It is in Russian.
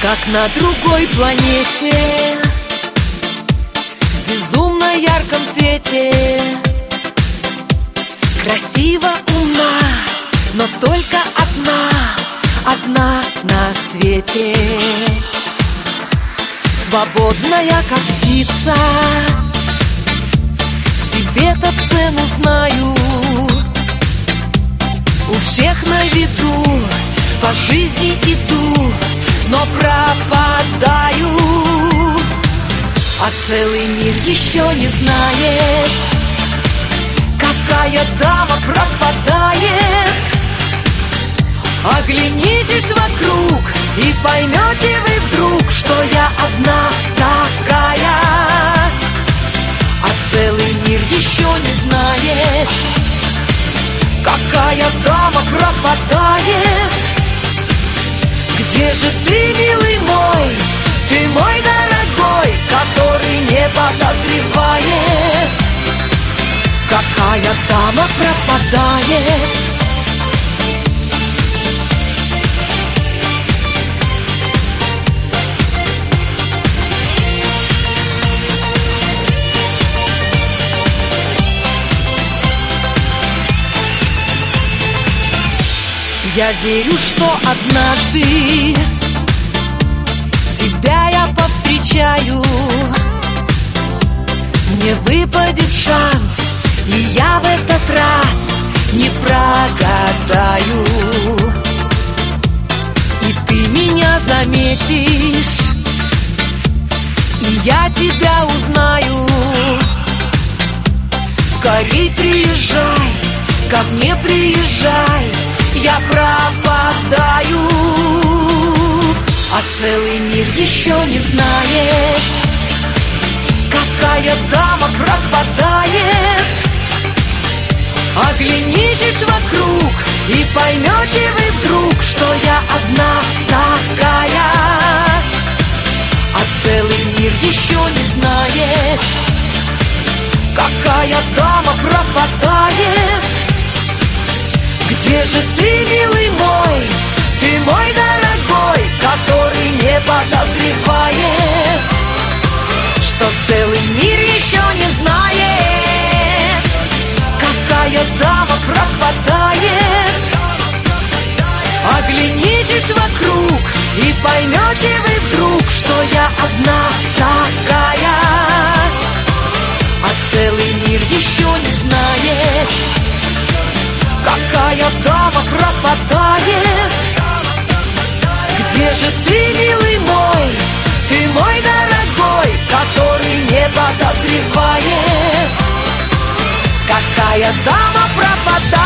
как на другой планете, в безумно ярком цвете. Красиво, умна, но только одна на свете. Свободная, как птица, себе-то цену знаю. У всех на виду, по жизни иду, но пропадаю. А целый мир еще не знает, какая дама пропадает. Оглянитесь вокруг и поймете вы вдруг, что я одна такая. А целый мир еще не знает, какая дама пропадает. Где же ты, милый мой, ты мой дорогой, который не подозревает, какая дама пропадает. Я верю, что однажды тебя я повстречаю. Мне выпадет шанс, и я в этот раз не прогадаю. И ты меня заметишь, и я тебя узнаю. Скорей приезжай, ко мне приезжай, я пропадаю. А целый мир еще не знает, какая дама пропадает. Оглянитесь вокруг и поймете вы вдруг, что я одна такая. А целый мир еще не знает, какая дама пропадает. Где же ты, милый мой, ты мой дорогой, который не подозревает, что целый мир еще не знает, какая дама пропадает. Оглянитесь вокруг и поймете вы вдруг, что я одна такая. А целый мир еще не знает, какая дама пропадает. Где же ты, милый мой, ты мой дорогой, который не подозревает, какая дама пропадает.